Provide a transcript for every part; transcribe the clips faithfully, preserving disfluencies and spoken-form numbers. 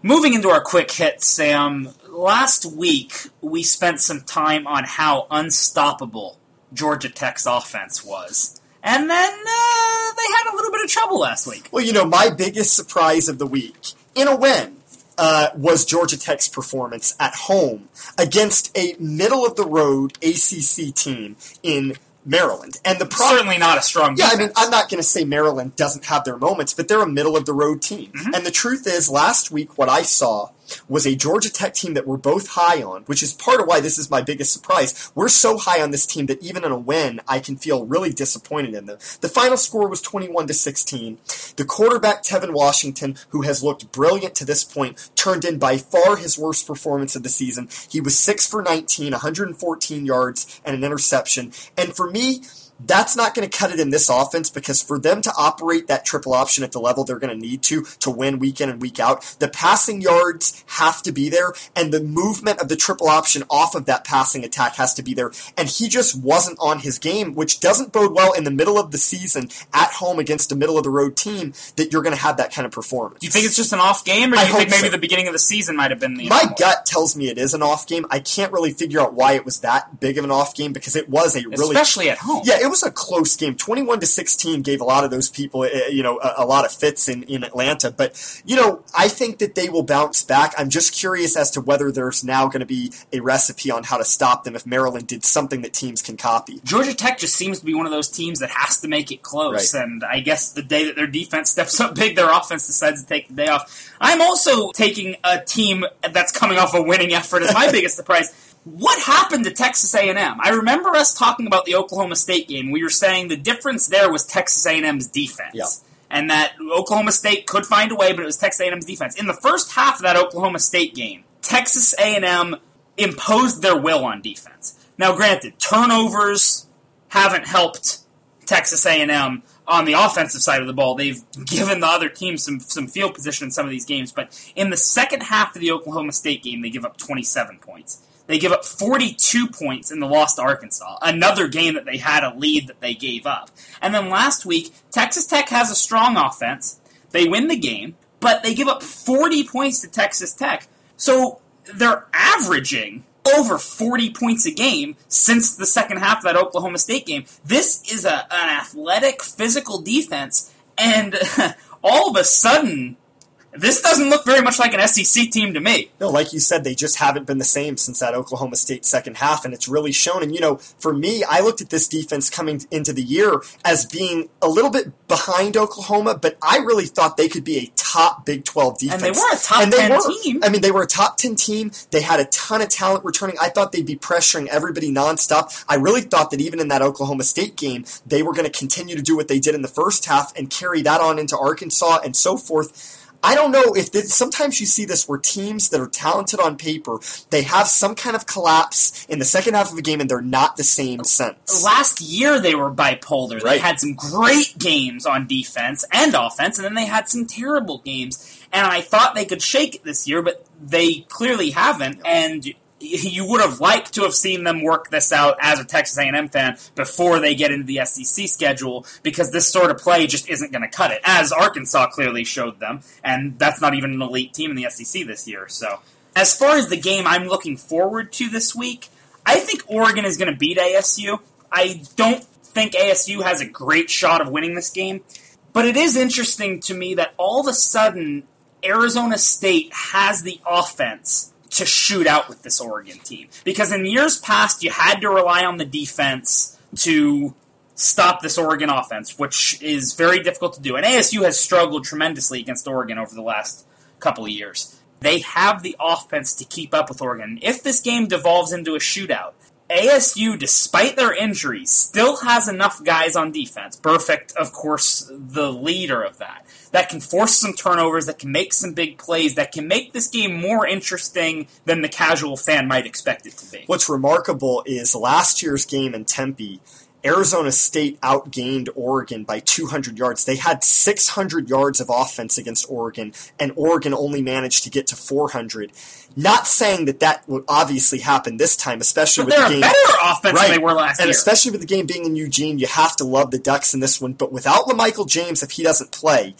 Moving into our quick hits, Sam, last week we spent some time on how unstoppable Georgia Tech's offense was. And then uh, they had a little bit of trouble last week. Well, you know, my biggest surprise of the week, in a win, uh, was Georgia Tech's performance at home against a middle-of-the-road A C C team in Maryland. And the pro- Certainly not a strong defense. Yeah, I mean, I'm not going to say Maryland doesn't have their moments, but they're a middle-of-the-road team. Mm-hmm. And the truth is, last week, what I saw was a Georgia Tech team that we're both high on, which is part of why this is my biggest surprise. We're so high on this team that even in a win, I can feel really disappointed in them. The final score was twenty-one to sixteen. The quarterback, Tevin Washington, who has looked brilliant to this point, turned in by far his worst performance of the season. He was six for nineteen, one hundred fourteen yards, and an interception. And for me, that's not going to cut it in this offense, because for them to operate that triple option at the level they're going to need to to win week in and week out, the passing yards have to be there, and the movement of the triple option off of that passing attack has to be there. And he just wasn't on his game, which doesn't bode well in the middle of the season at home against a middle-of-the-road team that you're going to have that kind of performance. Do you think it's just an off game, or do I you think maybe so. the beginning of the season might have been the My anomaly? gut tells me it is an off game. I can't really figure out why it was that big of an off game, because it was a really... Especially at home. Yeah, it was a close game. twenty-one to sixteen gave a lot of those people, you know, a, a lot of fits in, in Atlanta. But, you know, I think that they will bounce back. I'm just curious as to whether there's now going to be a recipe on how to stop them if Maryland did something that teams can copy. Georgia Tech just seems to be one of those teams that has to make it close. Right. And I guess the day that their defense steps up big, their offense decides to take the day off. I'm also taking a team that's coming off a winning effort as my biggest surprise. What happened to Texas A and M? I remember us talking about the Oklahoma State game. We were saying the difference there was Texas A and M's defense. Yeah. And that Oklahoma State could find a way, but it was Texas A and M's defense. In the first half of that Oklahoma State game, Texas A and M imposed their will on defense. Now, granted, turnovers haven't helped Texas A and M on the offensive side of the ball. They've given the other team some, some field position in some of these games. But in the second half of the Oklahoma State game, they give up twenty-seven points. They give up forty-two points in the loss to Arkansas, another game that they had a lead that they gave up. And then last week, Texas Tech has a strong offense. They win the game, but they give up forty points to Texas Tech. So they're averaging over forty points a game since the second half of that Oklahoma State game. This is a, an athletic, physical defense, and all of a sudden, this doesn't look very much like an S E C team to me. No, like you said, they just haven't been the same since that Oklahoma State second half, and it's really shown. And, you know, for me, I looked at this defense coming into the year as being a little bit behind Oklahoma, but I really thought they could be a top Big twelve defense. And they were a top and they ten were. team. I mean, they were a top ten team. They had a ton of talent returning. I thought they'd be pressuring everybody nonstop. I really thought that even in that Oklahoma State game, they were going to continue to do what they did in the first half and carry that on into Arkansas and so forth. I don't know if this, sometimes you see this where teams that are talented on paper, they have some kind of collapse in the second half of a game and they're not the same sense. Last year they were bipolar. They Right. had some great games on defense and offense, and then they had some terrible games. And I thought they could shake it this year, but they clearly haven't. And you would have liked to have seen them work this out as a Texas A and M fan before they get into the S E C schedule, because this sort of play just isn't going to cut it, as Arkansas clearly showed them, and that's not even an elite team in the S E C this year. So, as far as the game I'm looking forward to this week, I think Oregon is going to beat A S U. I don't think A S U has a great shot of winning this game, but it is interesting to me that all of a sudden Arizona State has the offense to shoot out with this Oregon team. Because in years past, you had to rely on the defense to stop this Oregon offense, which is very difficult to do. And A S U has struggled tremendously against Oregon over the last couple of years. They have the offense to keep up with Oregon. If this game devolves into a shootout, A S U, despite their injuries, still has enough guys on defense. Burfict, of course, the leader of that. That can force some turnovers, that can make some big plays, that can make this game more interesting than the casual fan might expect it to be. What's remarkable is last year's game in Tempe, Arizona State outgained Oregon by two hundred yards. They had six hundred yards of offense against Oregon, and Oregon only managed to get to four hundred. Not saying that that would obviously happen this time, especially But with they're the a game. better offense Right. than they were last and year. especially with the game being in Eugene, you have to love the Ducks in this one. But without LaMichael James, if he doesn't play,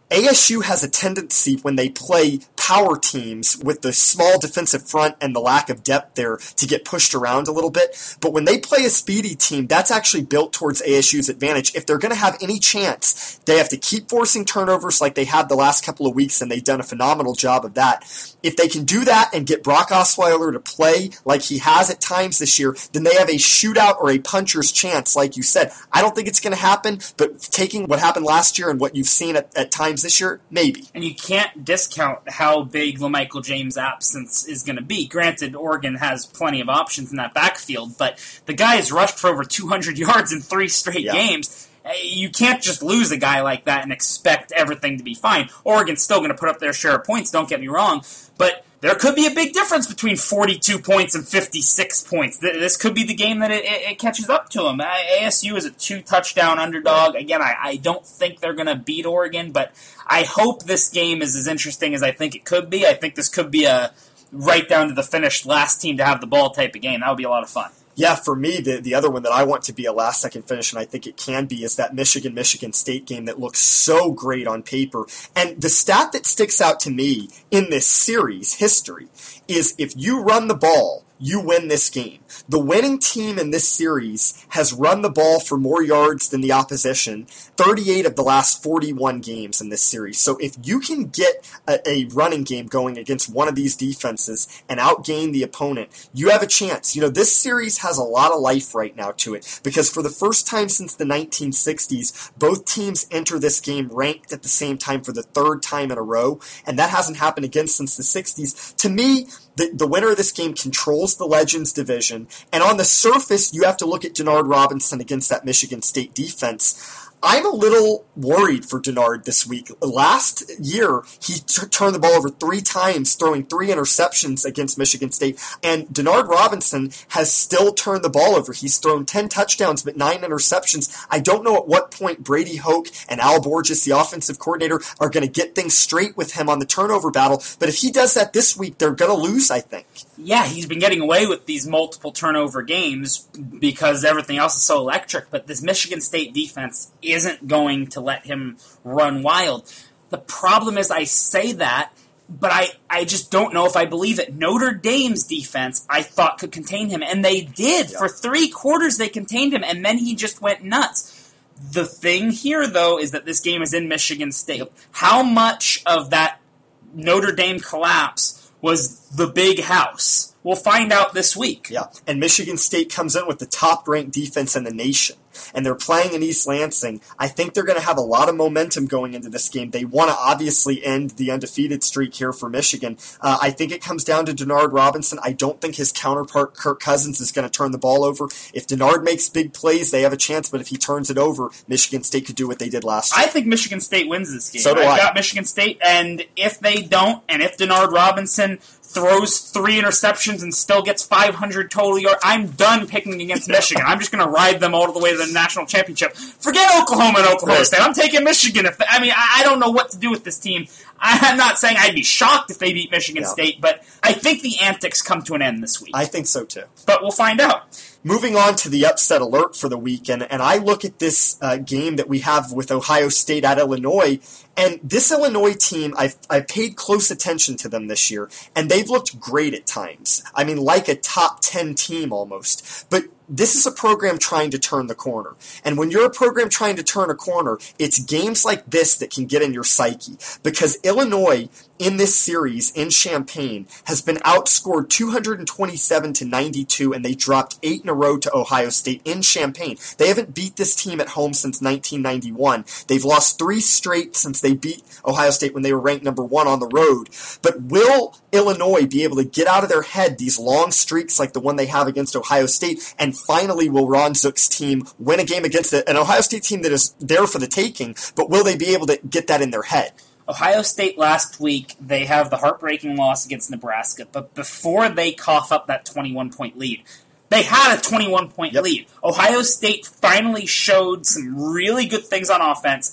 A S U has a tendency when they play power teams with the small defensive front and the lack of depth there to get pushed around a little bit. But when they play a speedy team, that's actually built towards A S U's advantage. If they're going to have any chance, they have to keep forcing turnovers like they have the last couple of weeks, and they've done a phenomenal job of that. If they can do that and get Brock Osweiler to play like he has at times this year, then they have a shootout or a puncher's chance, like you said. I don't think it's going to happen, but taking what happened last year and what you've seen at, at times this year, maybe. And you can't discount how big LaMichael James' absence is going to be. Granted, Oregon has plenty of options in that backfield, but the guy has rushed for over two hundred yards in three straight yeah. games. You can't just lose a guy like that and expect everything to be fine. Oregon's still going to put up their share of points, don't get me wrong, but there could be a big difference between forty-two points and fifty-six points. This could be the game that it, it, it catches up to them. A S U is a two-touchdown underdog. Again, I, I don't think they're going to beat Oregon, but I hope this game is as interesting as I think it could be. I think this could be a right down to the finish last team to have the ball type of game. That would be a lot of fun. Yeah, for me, the, the other one that I want to be a last-second finish, and I think it can be, is that Michigan-Michigan State game that looks so great on paper. And the stat that sticks out to me in this series history is if you run the ball, you win this game. The winning team in this series has run the ball for more yards than the opposition, thirty-eight of the last forty-one games in this series. So if you can get a, a running game going against one of these defenses and outgain the opponent, you have a chance. You know, this series has a lot of life right now to it because for the first time since the nineteen sixties, both teams enter this game ranked at the same time for the third time in a row, and that hasn't happened again since the sixties. To me, the, the winner of this game controls the Legends division, and on the surface, you have to look at Denard Robinson against that Michigan State defense. I'm a little worried for Denard this week. Last year, he t- turned the ball over three times, throwing three interceptions against Michigan State. And Denard Robinson has still turned the ball over. He's thrown ten touchdowns, but nine interceptions. I don't know at what point Brady Hoke and Al Borges, the offensive coordinator, are going to get things straight with him on the turnover battle. But if he does that this week, they're going to lose, I think. Yeah, he's been getting away with these multiple turnover games because everything else is so electric. But this Michigan State defense isn't going to let him run wild. The problem is I say that, but I, I just don't know if I believe it. Notre Dame's defense, I thought, could contain him, and they did. Yeah. For three quarters, they contained him, and then he just went nuts. The thing here, though, is that this game is in Michigan State. Yep. How much of that Notre Dame collapse was the big house? We'll find out this week. Yeah, and Michigan State comes in with the top-ranked defense in the nation, and they're playing in East Lansing. I think they're going to have a lot of momentum going into this game. They want to obviously end the undefeated streak here for Michigan. Uh, I think it comes down to Denard Robinson. I don't think his counterpart, Kirk Cousins, is going to turn the ball over. If Denard makes big plays, they have a chance, but if he turns it over, Michigan State could do what they did last year. I think Michigan State wins this game. So do I've I. got Michigan State, and if they don't, and if Denard Robinson throws three interceptions and still gets five hundred total yards, I'm done picking against Michigan. I'm just going to ride them all the way to the national championship. Forget Oklahoma and Oklahoma right. State. I'm taking Michigan. If they, I mean, I, I don't know what to do with this team. I'm not saying I'd be shocked if they beat Michigan yeah. State, but I think the antics come to an end this week. I think so, too. But we'll find out. Moving on to the upset alert for the weekend, and I look at this uh, game that we have with Ohio State at Illinois, and this Illinois team, I've, I've paid close attention to them this year, and they've looked great at times. I mean, like a top ten team almost. But this is a program trying to turn the corner. And when you're a program trying to turn a corner, it's games like this that can get in your psyche. Because Illinois, in this series, in Champaign, has been outscored two hundred twenty-seven to ninety-two, and they dropped eight in a row to Ohio State in Champaign. They haven't beat this team at home since nineteen ninety-one. They've lost three straight since they beat Ohio State when they were ranked number one on the road. But will Illinois be able to get out of their head these long streaks like the one they have against Ohio State, and finally will Ron Zook's team win a game against an Ohio State team that is there for the taking, but will they be able to get that in their head? Ohio State last week, they have the heartbreaking loss against Nebraska, but before they cough up that twenty-one point lead, they had a twenty-one point yep. lead. Ohio State finally showed some really good things on offense.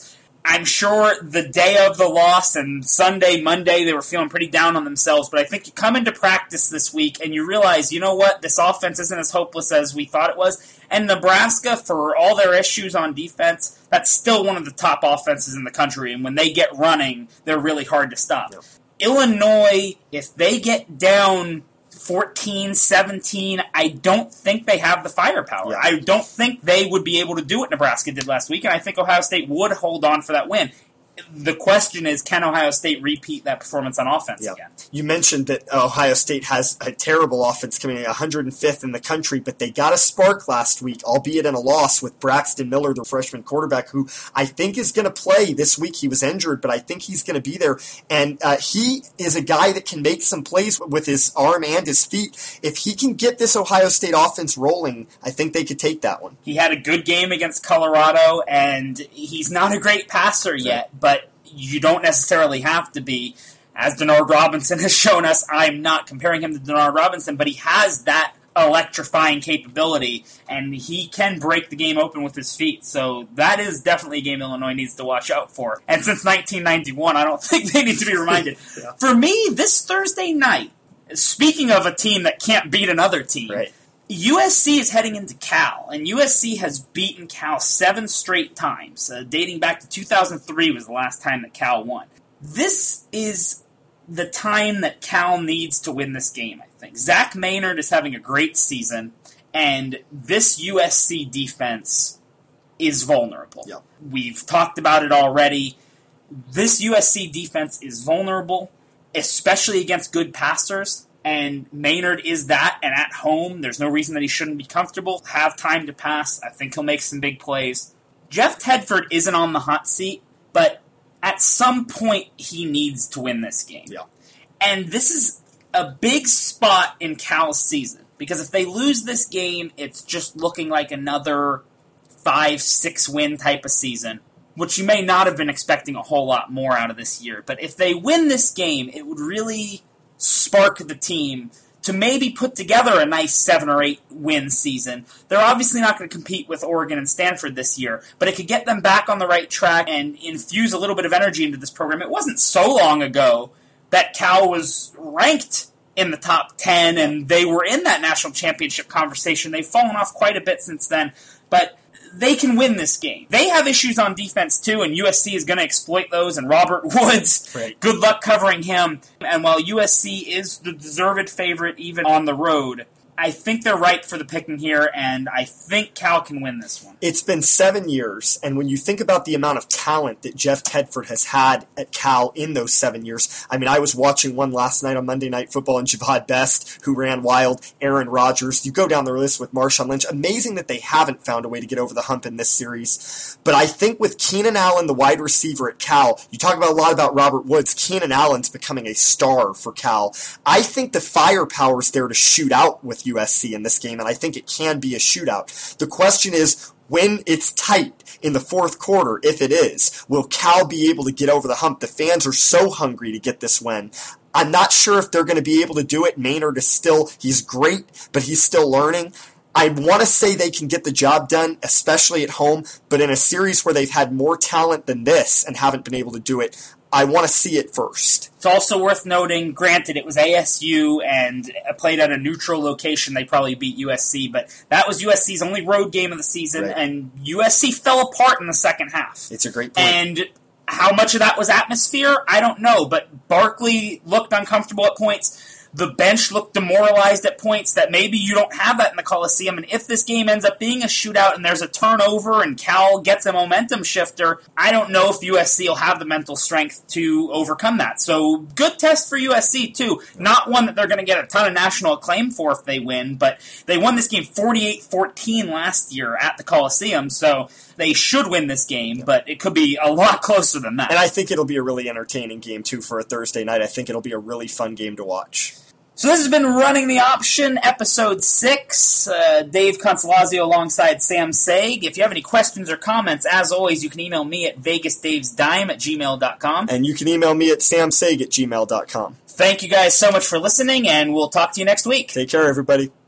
I'm sure the day of the loss and Sunday, Monday, they were feeling pretty down on themselves, but I think you come into practice this week and you realize, you know what, this offense isn't as hopeless as we thought it was. And Nebraska, for all their issues on defense, that's still one of the top offenses in the country, and when they get running, they're really hard to stop. Yep. Illinois, if they get down fourteen, seventeen, I don't think they have the firepower. Yeah. I don't think they would be able to do what Nebraska did last week, and I think Ohio State would hold on for that win. The question is, can Ohio State repeat that performance on offense yeah. again? You mentioned that Ohio State has a terrible offense, coming in one hundred fifth in the country, but they got a spark last week, albeit in a loss, with Braxton Miller, the freshman quarterback, who I think is going to play this week. He was injured, but I think he's going to be there. And uh, he is a guy that can make some plays with his arm and his feet. If he can get this Ohio State offense rolling, I think they could take that one. He had a good game against Colorado, and he's not a great passer yet, but But you don't necessarily have to be. As Denard Robinson has shown us, I'm not comparing him to Denard Robinson, but he has that electrifying capability, and he can break the game open with his feet. So that is definitely a game Illinois needs to watch out for. And since nineteen ninety-one, I don't think they need to be reminded. yeah. For me, this Thursday night, speaking of a team that can't beat another team, right. U S C is heading into Cal, and U S C has beaten Cal seven straight times. Uh, dating back to two thousand three was the last time that Cal won. This is the time that Cal needs to win this game, I think. Zach Maynard is having a great season, and this U S C defense is vulnerable. Yep. We've talked about it already. This U S C defense is vulnerable, especially against good passers. And Maynard is that, and at home, there's no reason that he shouldn't be comfortable, have time to pass. I think he'll make some big plays. Jeff Tedford isn't on the hot seat, but at some point, he needs to win this game. Yeah. And this is a big spot in Cal's season, because if they lose this game, it's just looking like another five, six win type of season, which you may not have been expecting a whole lot more out of this year. But if they win this game, it would really spark the team to maybe put together a nice seven or eight win season. They're obviously not going to compete with Oregon and Stanford this year, but it could get them back on the right track and infuse a little bit of energy into this program. It wasn't so long ago that Cal was ranked in the top ten and they were in that national championship conversation. They've fallen off quite a bit since then, but they can win this game. They have issues on defense, too, and U S C is going to exploit those, and Robert Woods, right. good luck covering him. And while U S C is the deserved favorite even on the road, I think they're right for the picking here, and I think Cal can win this one. It's been seven years, and when you think about the amount of talent that Jeff Tedford has had at Cal in those seven years, I mean, I was watching one last night on Monday Night Football, and Javad Best, who ran wild, Aaron Rodgers. You go down the list with Marshawn Lynch. Amazing that they haven't found a way to get over the hump in this series. But I think with Keenan Allen, the wide receiver at Cal, you talk about a lot about Robert Woods. Keenan Allen's becoming a star for Cal. I think the firepower's there to shoot out with U S C in this game, and I think it can be a shootout. The question is, when it's tight in the fourth quarter, if it is, will Cal be able to get over the hump? The fans are so hungry to get this win. I'm not sure if they're going to be able to do it. Maynard is still, he's great, but he's still learning. I want to say they can get the job done, especially at home, but in a series where they've had more talent than this and haven't been able to do it, I want to see it first. It's also worth noting, granted, it was A S U and played at a neutral location. They probably beat U S C, but that was U S C's only road game of the season, right. And U S C fell apart in the second half. It's a great point. And how much of that was atmosphere, I don't know, but Barkley looked uncomfortable at points. The bench looked demoralized at points that maybe you don't have that in the Coliseum. And if this game ends up being a shootout and there's a turnover and Cal gets a momentum shifter, I don't know if U S C will have the mental strength to overcome that. So good test for U S C, too. Not one that they're going to get a ton of national acclaim for if they win, but they won this game forty-eight fourteen last year at the Coliseum, so they should win this game, but it could be a lot closer than that. And I think it'll be a really entertaining game, too, for a Thursday night. I think it'll be a really fun game to watch. So this has been Running the Option, Episode six. Uh, Dave Consolazio alongside Sam Saig. If you have any questions or comments, as always, you can email me at vegasdavesdime at gmail dot com. And you can email me at samsaig at gmail dot com. Thank you guys so much for listening, and we'll talk to you next week. Take care, everybody.